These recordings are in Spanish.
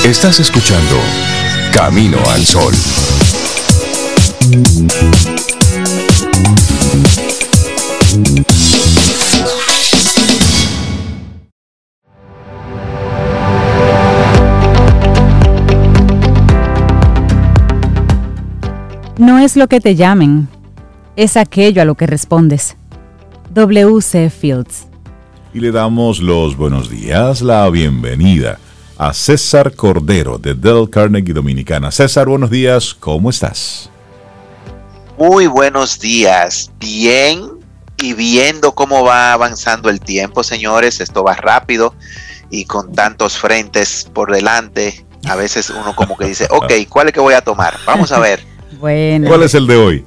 Estás escuchando Camino al Sol. No es lo que te llamen, es aquello a lo que respondes. W.C. Fields. Y le damos los buenos días, la bienvenida a César Cordero de Dale Carnegie Dominicana. César, buenos días, ¿cómo estás? Muy buenos días, bien, y viendo cómo va avanzando el tiempo, señores. Esto va rápido y con tantos frentes por delante, a veces uno como que dice, ok, ¿cuál es que voy a tomar? Vamos a ver. Bueno. ¿Cuál es el de hoy?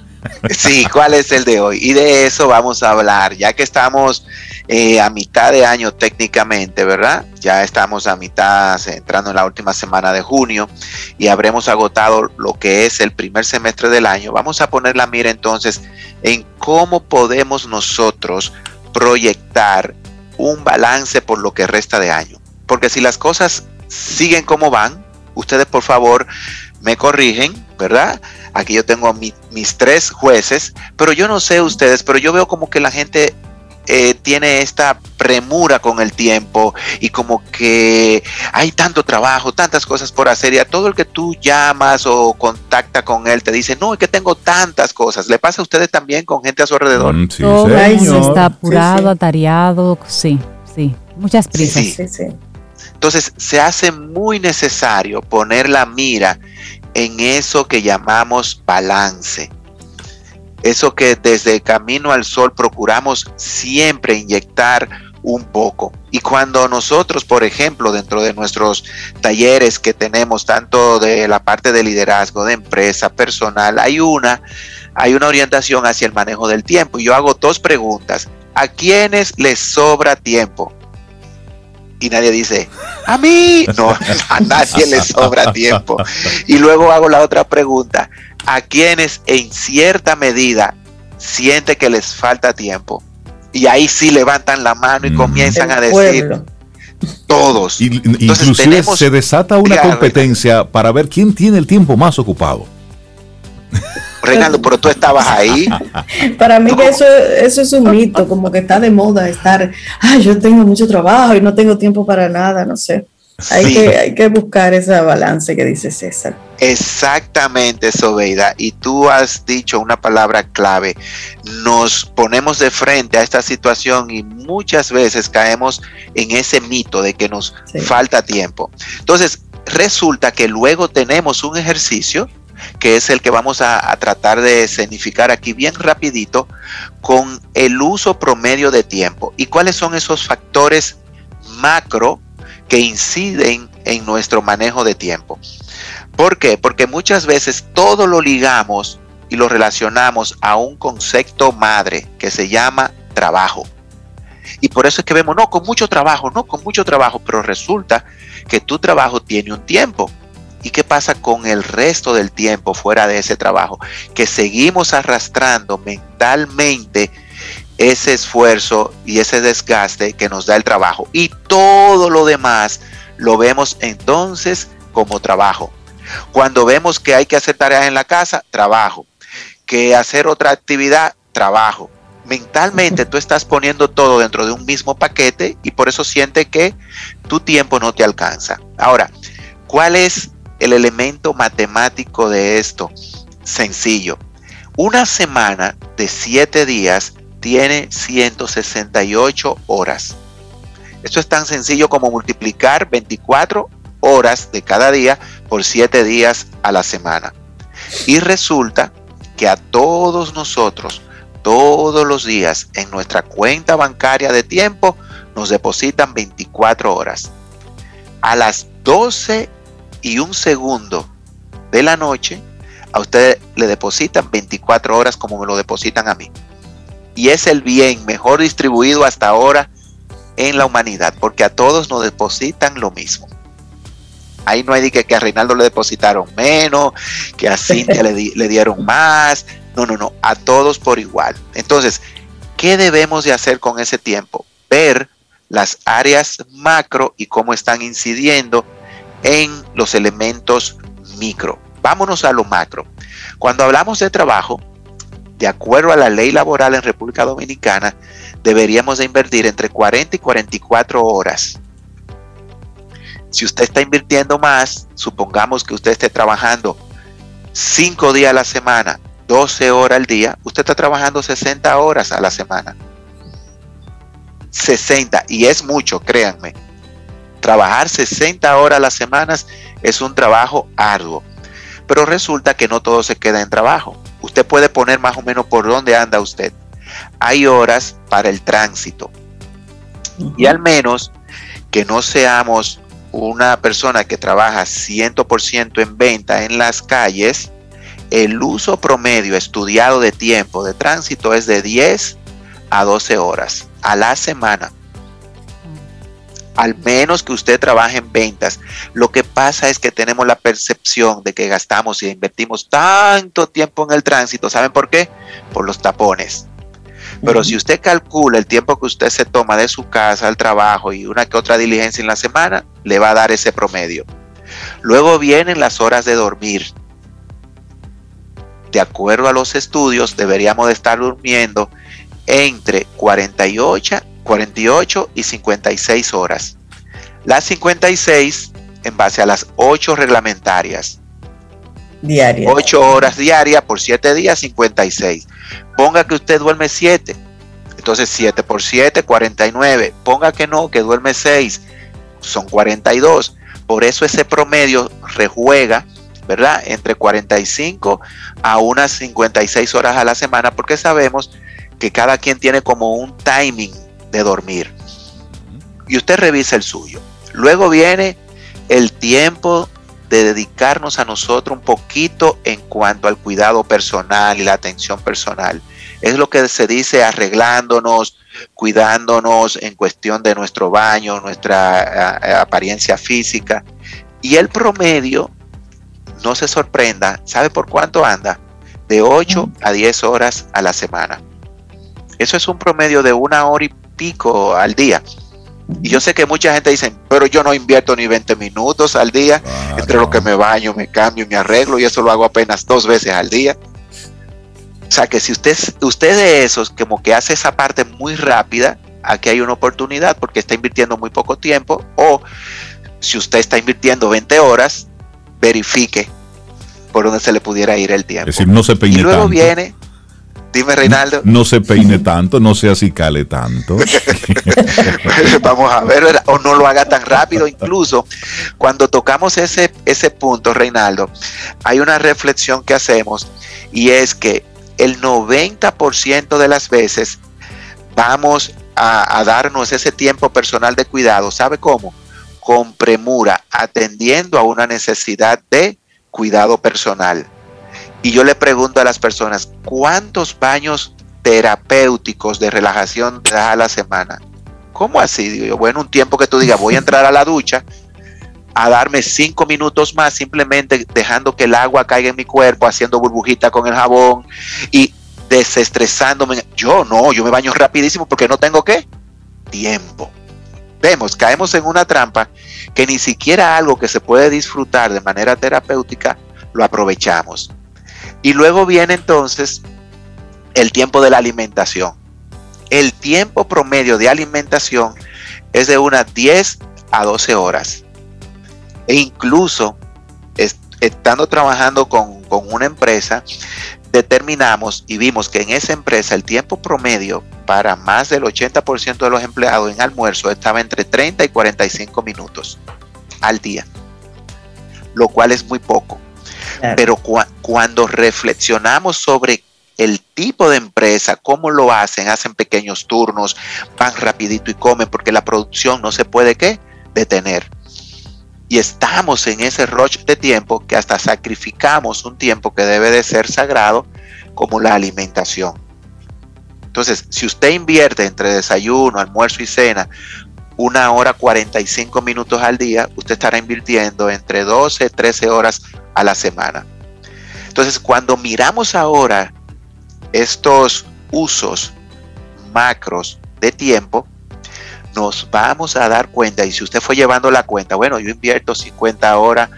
Sí, ¿cuál es el de hoy? Y de eso vamos a hablar, ya que estamos a mitad de año técnicamente, ¿verdad? Ya estamos a mitad, entrando en la última semana de junio y habremos agotado lo que es el primer semestre del año. Vamos a poner la mira entonces en cómo podemos nosotros proyectar un balance por lo que resta de año. Porque si las cosas siguen como van, ustedes por favor me corrigen, ¿verdad? Aquí yo tengo mis 3 jueces, pero yo no sé ustedes, pero yo veo como que la gente tiene esta premura con el tiempo y como que hay tanto trabajo, tantas cosas por hacer, y a todo el que tú llamas o contacta con él te dice, no, es que tengo tantas cosas. ¿Le pasa a ustedes también con gente a su alrededor? Sí, Todo el mundo señor. está apurado, Sí. atareado, sí, muchas prisas. Sí. Entonces se hace muy necesario poner la mira en eso que llamamos balance. Eso que desde Camino al Sol procuramos siempre inyectar un poco. Y cuando nosotros, por ejemplo, dentro de nuestros talleres que tenemos, tanto de la parte de liderazgo, de empresa, personal, hay una orientación hacia el manejo del tiempo. Y yo hago 2 preguntas. ¿A quiénes les sobra tiempo? Y nadie dice, a mí. No, a nadie le sobra tiempo. Y luego hago la otra pregunta. ¿A quienes en cierta medida siente que les falta tiempo? Y ahí sí levantan la mano y comienzan a decir, todos. Entonces, Inclusive se desata una Claro, competencia para ver quién tiene el tiempo más ocupado. Reinaldo, pero tú estabas ahí. Para mí que eso es un mito, como que está de moda estar, yo tengo mucho trabajo y no tengo tiempo para nada, no sé. Sí. Hay que buscar ese balance que dice César. Exactamente, Sobeida, y tú has dicho una palabra clave. Nos ponemos de frente a esta situación y muchas veces caemos en ese mito de que nos falta tiempo. Entonces, resulta que luego tenemos un ejercicio que es el que vamos a tratar de escenificar aquí bien rapidito, con el uso promedio de tiempo. ¿Y cuáles son esos factores macro que inciden en nuestro manejo de tiempo? ¿Por qué? Porque muchas veces todo lo ligamos y lo relacionamos a un concepto madre que se llama trabajo. Y por eso es que vemos, con mucho trabajo, pero resulta que tu trabajo tiene un tiempo. ¿Y qué pasa con el resto del tiempo fuera de ese trabajo? Que seguimos arrastrando mentalmente ese esfuerzo y ese desgaste que nos da el trabajo. Y todo lo demás lo vemos entonces como trabajo. Cuando vemos que hay que hacer tareas en la casa, trabajo. Que hacer otra actividad, trabajo. Mentalmente tú estás poniendo todo dentro de un mismo paquete y por eso sientes que tu tiempo no te alcanza. Ahora, ¿cuál es el elemento matemático de esto? Sencillo. Una semana de 7 días tiene 168 horas. Esto es tan sencillo como multiplicar 24 horas de cada día por 7 días a la semana. Y resulta que a todos nosotros, todos los días, en nuestra cuenta bancaria de tiempo, nos depositan 24 horas. A las 12:01 de la noche, a ustedes le depositan 24 horas como me lo depositan a mí. Y es el bien mejor distribuido hasta ahora en la humanidad, porque a todos nos depositan lo mismo. Ahí no hay de que a Reinaldo le depositaron menos, que a Cintia le dieron más. No, a todos por igual. Entonces, ¿qué debemos de hacer con ese tiempo? Ver las áreas macro y cómo están incidiendo en los elementos micro. Vámonos a lo macro. Cuando hablamos de trabajo, de acuerdo a la ley laboral en República Dominicana, deberíamos de invertir entre 40 y 44 horas. Si usted está invirtiendo más, supongamos que usted esté trabajando 5 días a la semana, 12 horas al día, usted está trabajando 60 horas a la semana. 60, y es mucho, créanme. Trabajar 60 horas a la semana es un trabajo arduo. Pero resulta que no todo se queda en trabajo. Usted puede poner más o menos por dónde anda usted. Hay horas para el tránsito. Y al menos que no seamos una persona que trabaja 100% en venta en las calles, el uso promedio estudiado de tiempo de tránsito es de 10 a 12 horas a la semana. Al menos que usted trabaje en ventas. Lo que pasa es que tenemos la percepción de que gastamos y invertimos tanto tiempo en el tránsito. ¿Saben por qué? Por los tapones. Pero si usted calcula el tiempo que usted se toma de su casa al trabajo y una que otra diligencia en la semana, le va a dar ese promedio. Luego vienen las horas de dormir. De acuerdo a los estudios, deberíamos de estar durmiendo entre 48 y 56 horas. Las 56 en base a las 8 reglamentarias. Diarias. 8 horas diarias por 7 días, 56. Ponga que usted duerme 7. Entonces 7 por 7, 49. Ponga que no, que duerme 6. Son 42. Por eso ese promedio rejuega, ¿verdad? Entre 45 a unas 56 horas a la semana, porque sabemos que cada quien tiene como un timing de dormir. Y usted revisa el suyo. Luego viene el tiempo de dedicarnos a nosotros un poquito en cuanto al cuidado personal y la atención personal. Es lo que se dice arreglándonos, cuidándonos en cuestión de nuestro baño, nuestra apariencia física. Y el promedio, no se sorprenda, ¿sabe por cuánto anda? De 8 a 10 horas a la semana. Eso es un promedio de 1 hora y pico al día. Y yo sé que mucha gente dice, pero yo no invierto ni 20 minutos al día, claro, entre lo que me baño, me cambio y me arreglo, y eso lo hago apenas 2 veces al día. O sea que si usted de esos como que hace esa parte muy rápida, aquí hay una oportunidad porque está invirtiendo muy poco tiempo. O si usted está invirtiendo 20 horas, verifique por dónde se le pudiera ir el tiempo. Es decir, no se peine y luego tanto. Viene, dime, Reinaldo. No se peine tanto, no se acicale tanto. Vamos a ver, ¿verdad? O no lo haga tan rápido. Incluso cuando tocamos ese punto, Reinaldo, hay una reflexión que hacemos, y es que el 90% de las veces vamos a darnos ese tiempo personal de cuidado. ¿Sabe cómo? Con premura, atendiendo a una necesidad de cuidado personal. Y yo le pregunto a las personas, ¿cuántos baños terapéuticos de relajación te das a la semana? ¿Cómo así? Digo yo, bueno, un tiempo que tú digas, voy a entrar a la ducha, a darme 5 minutos más, simplemente dejando que el agua caiga en mi cuerpo, haciendo burbujita con el jabón y desestresándome. Yo me baño rapidísimo porque no tengo ¿qué? Tiempo. Caemos en una trampa que ni siquiera algo que se puede disfrutar de manera terapéutica lo aprovechamos. Y luego viene entonces el tiempo de la alimentación. El tiempo promedio de alimentación es de unas 10 a 12 horas. E incluso estando trabajando con una empresa, determinamos y vimos que en esa empresa el tiempo promedio para más del 80% de los empleados en almuerzo estaba entre 30 y 45 minutos al día, lo cual es muy poco. Claro. Pero cuando reflexionamos sobre el tipo de empresa, cómo lo hacen pequeños turnos, van rapidito y comen porque la producción no se puede detener. Y estamos en ese rush de tiempo que hasta sacrificamos un tiempo que debe de ser sagrado como la alimentación. Entonces, si usted invierte entre desayuno, almuerzo y cena 1 hora 45 minutos al día, usted estará invirtiendo entre 12 y 13 horas a la semana. Entonces, cuando miramos ahora estos usos macros de tiempo, nos vamos a dar cuenta, y si usted fue llevando la cuenta, bueno, yo invierto 50 horas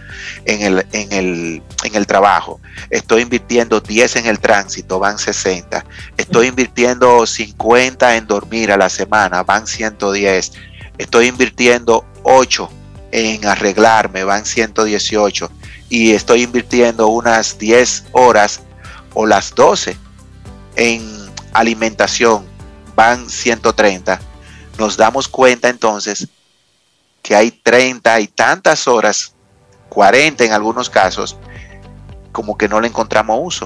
en el trabajo, estoy invirtiendo 10 en el tránsito, van 60, estoy invirtiendo 50 en dormir a la semana, van 110, estoy invirtiendo 8 en arreglarme, van 118, y estoy invirtiendo unas 10 horas o las 12 en alimentación, van 130. Nos damos cuenta entonces que hay 30 y tantas horas, 40 en algunos casos, como que no le encontramos uso.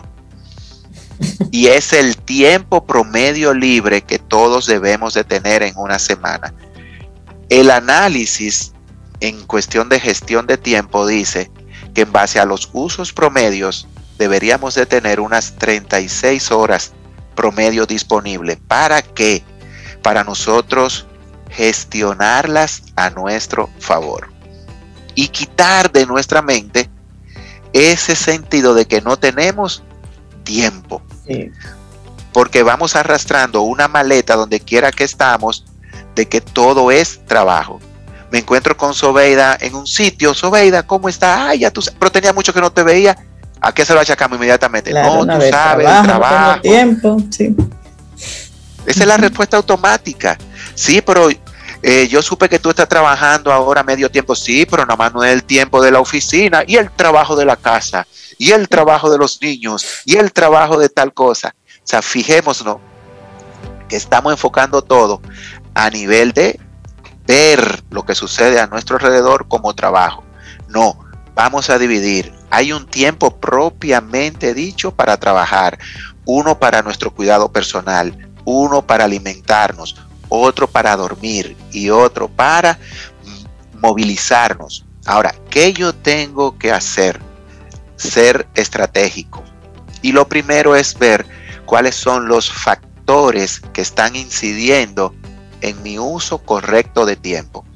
Y es el tiempo promedio libre que todos debemos de tener en una semana. El análisis en cuestión de gestión de tiempo dice que en base a los usos promedios deberíamos de tener unas 36 horas promedio disponible. ¿Para qué? Para nosotros gestionarlas a nuestro favor y quitar de nuestra mente ese sentido de que no tenemos tiempo. Sí. Porque vamos arrastrando una maleta donde quiera que estamos de que todo es trabajo. Me encuentro con Sobeida en un sitio. Sobeida, ¿cómo está? Ay, ya tú sabes, pero tenía mucho que no te veía. ¿A qué se lo achacamos inmediatamente? Claro, no, tú sabes, el trabajo. Tiempo, sí. Esa es la respuesta automática. Sí, pero yo supe que tú estás trabajando ahora medio tiempo. Sí, pero nada más no es el tiempo de la oficina y el trabajo de la casa y el trabajo de los niños y el trabajo de tal cosa. O sea, fijémonos que estamos enfocando todo a nivel de ver lo que sucede a nuestro alrededor como trabajo. No, vamos a dividir. Hay un tiempo propiamente dicho para trabajar, uno para nuestro cuidado personal, uno para alimentarnos, otro para dormir y otro para movilizarnos. Ahora, ¿qué yo tengo que hacer? Ser estratégico. Y lo primero es ver cuáles son los factores que están incidiendo en mi uso correcto de tiempo.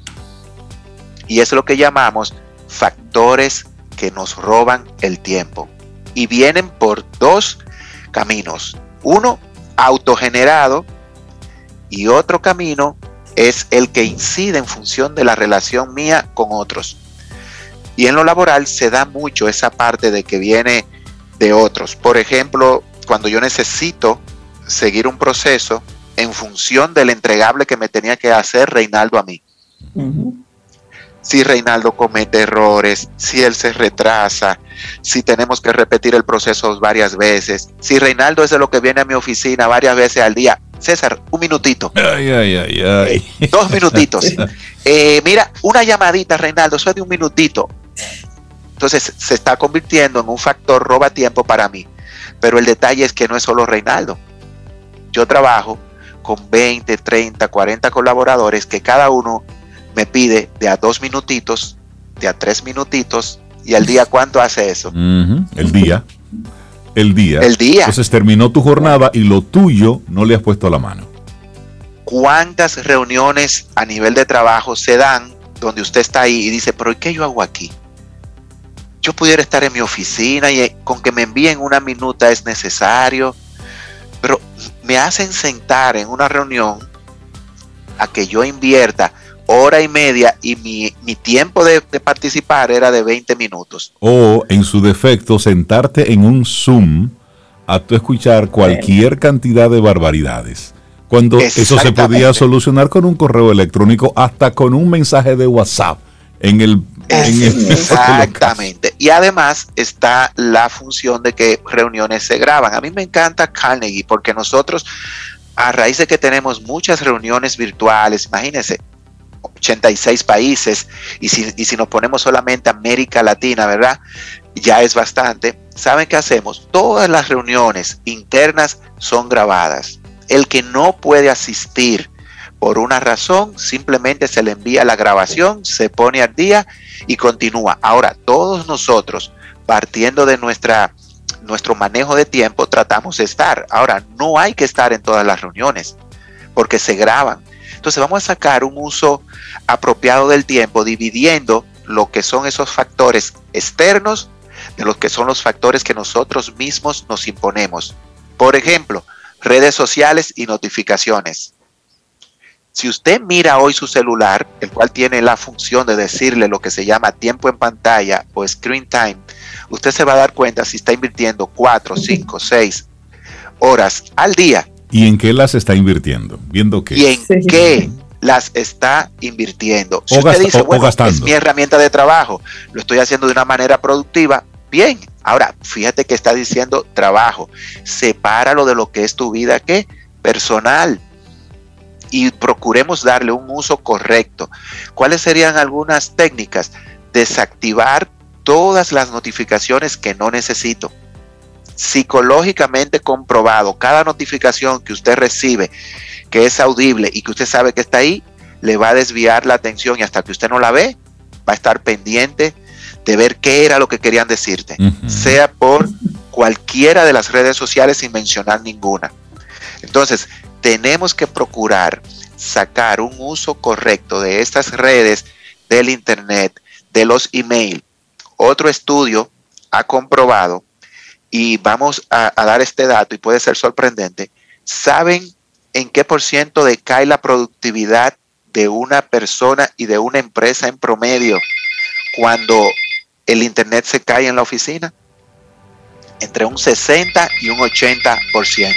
Y es lo que llamamos factores que nos roban el tiempo. Y vienen por dos caminos. Uno, autogenerado, y otro camino es el que incide en función de la relación mía con otros. Y en lo laboral se da mucho esa parte de que viene de otros. Por ejemplo, cuando yo necesito seguir un proceso en función del entregable que me tenía que hacer Reinaldo a mí. Uh-huh. Si Reinaldo comete errores, si él se retrasa, si tenemos que repetir el proceso varias veces, si Reinaldo es de lo que viene a mi oficina varias veces al día. César, un minutito. Ay. 2 minutitos. Mira, una llamadita, Reinaldo, eso es de un minutito. Entonces se está convirtiendo en un factor roba tiempo para mí. Pero el detalle es que no es solo Reinaldo. Yo trabajo con 20, 30, 40 colaboradores que cada uno me pide de a 2 minutitos, de a 3 minutitos, y al día, ¿cuánto hace eso? El día. Entonces terminó tu jornada y lo tuyo no le has puesto la mano. ¿Cuántas reuniones a nivel de trabajo se dan donde usted está ahí y dice, pero ¿qué yo hago aquí? Yo pudiera estar en mi oficina y con que me envíen una minuta es necesario, pero me hacen sentar en una reunión a que yo invierta hora y media y mi tiempo de participar era de 20 minutos. O, en su defecto, sentarte en un Zoom a tu escuchar cualquier cantidad de barbaridades. Cuando eso se podía solucionar con un correo electrónico, hasta con un mensaje de WhatsApp. Exactamente. Y además está la función de que reuniones se graban. A mí me encanta Carnegie porque nosotros, a raíz de que tenemos muchas reuniones virtuales, imagínense, 86 países, y si nos ponemos solamente América Latina, ¿verdad? Ya es bastante. ¿Saben qué hacemos? Todas las reuniones internas son grabadas. El que no puede asistir por una razón, simplemente se le envía la grabación, se pone al día y continúa. Ahora, todos nosotros, partiendo de nuestro manejo de tiempo, tratamos de estar. Ahora, no hay que estar en todas las reuniones, porque se graban. Entonces vamos a sacar un uso apropiado del tiempo, dividiendo lo que son esos factores externos de los que son los factores que nosotros mismos nos imponemos. Por ejemplo, redes sociales y notificaciones. Si usted mira hoy su celular, el cual tiene la función de decirle lo que se llama tiempo en pantalla o screen time, usted se va a dar cuenta si está invirtiendo 4, 5, 6 horas al día. ¿Y en qué las está invirtiendo? ¿Viendo qué? ¿Y en qué las está invirtiendo? Si O usted dice, o bueno, es gastando. mi herramienta de trabajo, lo estoy haciendo de una manera productiva, bien. Ahora, fíjate que está diciendo trabajo. Sepáralo de lo que es tu vida, ¿qué? Personal. Y procuremos darle un uso correcto. ¿Cuáles serían algunas técnicas? Desactivar todas las notificaciones que no necesito. Psicológicamente comprobado, cada notificación que usted recibe, que es audible y que usted sabe que está ahí, le va a desviar la atención y hasta que usted no la ve, va a estar pendiente de ver qué era lo que querían decirte, sea por cualquiera de las redes sociales sin mencionar ninguna. Entonces, tenemos que procurar sacar un uso correcto de estas redes, del internet, de los email. Otro estudio ha comprobado, y vamos a dar este dato y puede ser sorprendente. ¿Saben en qué % decae la productividad de una persona y de una empresa en promedio cuando el internet se cae en la oficina? Entre un 60 y un 80%.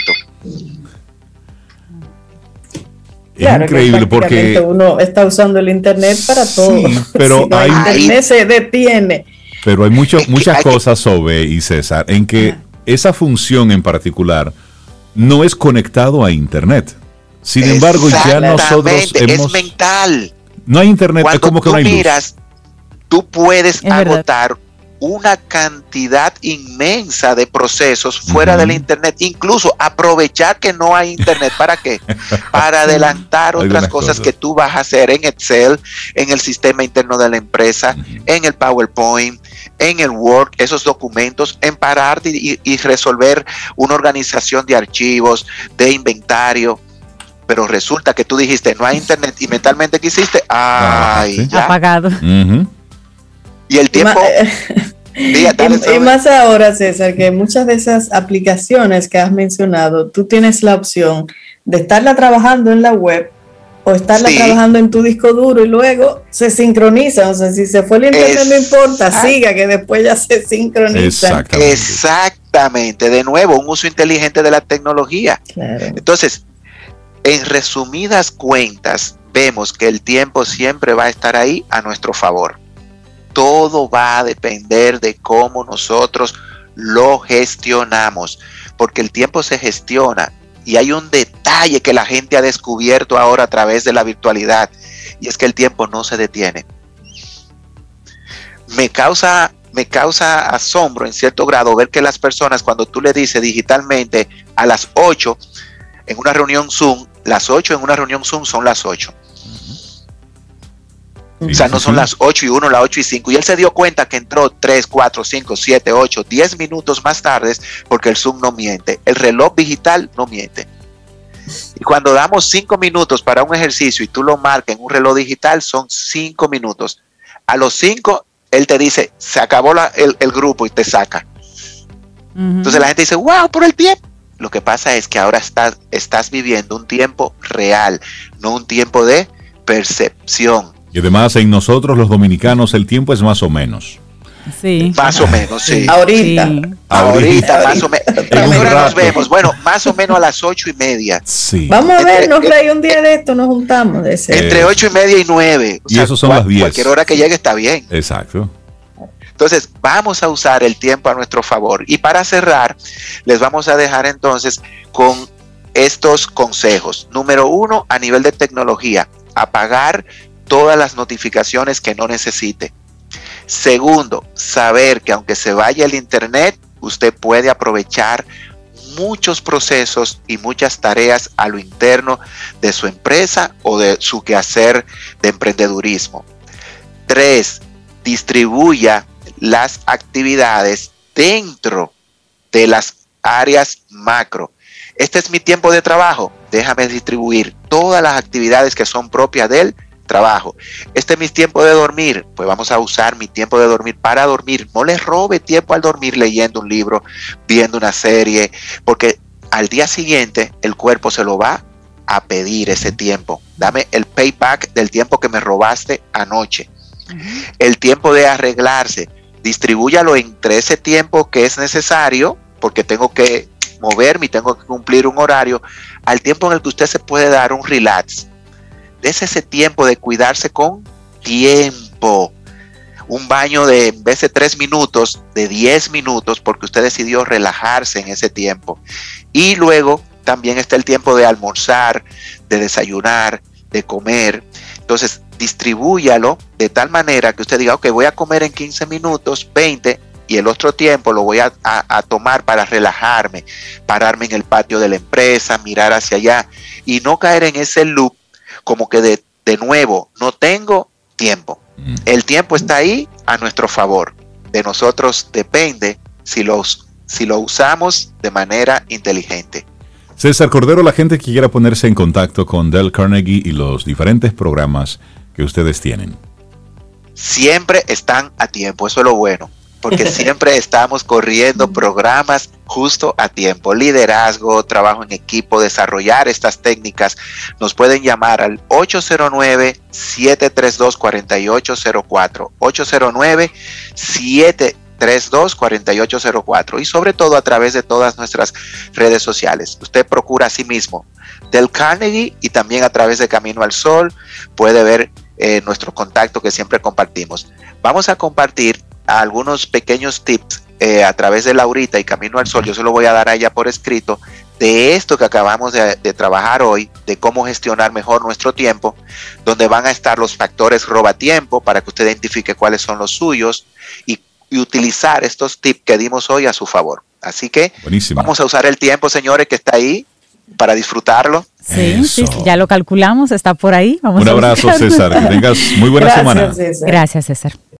Claro, increíble porque uno está usando el internet para todo. Sí, pero si no, internet se detiene. Pero hay muchas cosas, Sobe y César, en que esa función en particular no es conectado a internet. Sin embargo, ya nosotros hemos... Es mental. No hay internet, Cuando es como que no hay luz. Miras, tú puedes Es agotar verdad. Una cantidad inmensa de procesos fuera del internet, incluso aprovechar que no hay internet. ¿Para qué? Para adelantar otras cosas que tú vas a hacer en Excel, en el sistema interno de la empresa, en el PowerPoint, en el Word, esos documentos, en pararte y resolver una organización de archivos, de inventario. Pero resulta que tú dijiste no hay internet y mentalmente ¿qué hiciste? ¡Ay! Ya. Apagado. Y el tiempo... y más ahora, César, que muchas de esas aplicaciones que has mencionado, tú tienes la opción de estarla trabajando en la web o estarla trabajando en tu disco duro y luego se sincronizan. O sea, si se fue el internet no importa, siga, que después ya se sincroniza. Exactamente. De nuevo, un uso inteligente de la tecnología. Claro. Entonces, en resumidas cuentas, vemos que el tiempo siempre va a estar ahí a nuestro favor. Todo va a depender de cómo nosotros lo gestionamos, porque el tiempo se gestiona y hay un detalle que la gente ha descubierto ahora a través de la virtualidad, y es que el tiempo no se detiene. Me causa asombro en cierto grado ver que las personas, cuando tú le dices digitalmente a las 8 en una reunión Zoom, las 8 en una reunión Zoom son las 8. O sea, no son las 8 y 1, las 8 y 5. Y él se dio cuenta que entró 3, 4, 5, 7, 8, 10 minutos más tarde porque el Zoom no miente. El reloj digital no miente. Y cuando damos 5 minutos para un ejercicio y tú lo marcas en un reloj digital, son 5 minutos. A los 5, él te dice, se acabó el grupo y te saca. Entonces la gente dice, wow, por el tiempo. Lo que pasa es que ahora estás viviendo un tiempo real, no un tiempo de percepción. Y además en nosotros los dominicanos el tiempo es más o menos. Sí. Más o menos, sí. Ahorita más o menos. Ahora nos vemos, bueno, más o menos a las 8:30. Sí. Vamos a vernos, Rey, un día de esto nos juntamos. Entre 8:30 y 9. Y eso son las 10. Cualquier hora que llegue está bien. Exacto. Entonces, vamos a usar el tiempo a nuestro favor. Y para cerrar, les vamos a dejar entonces con estos consejos. Número 1, a nivel de tecnología, apagar todas las notificaciones que no necesite. Segundo, saber que aunque se vaya el internet, usted puede aprovechar muchos procesos y muchas tareas a lo interno de su empresa o de su quehacer de emprendedurismo. 3, distribuya las actividades dentro de las áreas macro. Este es mi tiempo de trabajo. Déjame distribuir todas las actividades que son propias del trabajo. Este es mi tiempo de dormir. Pues vamos a usar mi tiempo de dormir para dormir. No le robe tiempo al dormir leyendo un libro, viendo una serie, porque al día siguiente el cuerpo se lo va a pedir ese tiempo. Dame el payback del tiempo que me robaste anoche. El tiempo de arreglarse, distribúyalo entre ese tiempo que es necesario, porque tengo que moverme y tengo que cumplir un horario, al tiempo en el que usted se puede dar un relax. Dese ese tiempo de cuidarse con tiempo. Un baño de, en vez de 3 minutos, de 10 minutos, porque usted decidió relajarse en ese tiempo. Y luego también está el tiempo de almorzar, de desayunar, de comer. Entonces, distribúyalo de tal manera que usted diga, ok, voy a comer en 15 minutos, 20, y el otro tiempo lo voy a tomar para relajarme, pararme en el patio de la empresa, mirar hacia allá, y no caer en ese loop como que de nuevo, no tengo tiempo. El tiempo está ahí a nuestro favor. De nosotros depende si lo usamos de manera inteligente. César Cordero, la gente que quiera ponerse en contacto con Dale Carnegie y los diferentes programas que ustedes tienen. Siempre están a tiempo, eso es lo bueno, porque siempre estamos corriendo programas justo a tiempo. Liderazgo, trabajo en equipo, desarrollar estas técnicas. Nos pueden llamar al 809-732-4804, 809-732-4804, y sobre todo a través de todas nuestras redes sociales. Usted procura a sí mismo Dale Carnegie, y también a través de Camino al Sol puede ver nuestro contacto que siempre compartimos. Vamos a compartir algunos pequeños tips a través de Laurita y Camino al Sol. Yo se lo voy a dar a ella por escrito, de esto que acabamos de trabajar hoy, de cómo gestionar mejor nuestro tiempo, donde van a estar los factores robatiempo para que usted identifique cuáles son los suyos y utilizar estos tips que dimos hoy a su favor. Así que buenísimo. Vamos a usar el tiempo, señores, que está ahí para disfrutarlo. Sí, sí, ya lo calculamos, está por ahí. Vamos un abrazo, César. Que tengas muy buena semana. César. Gracias, César.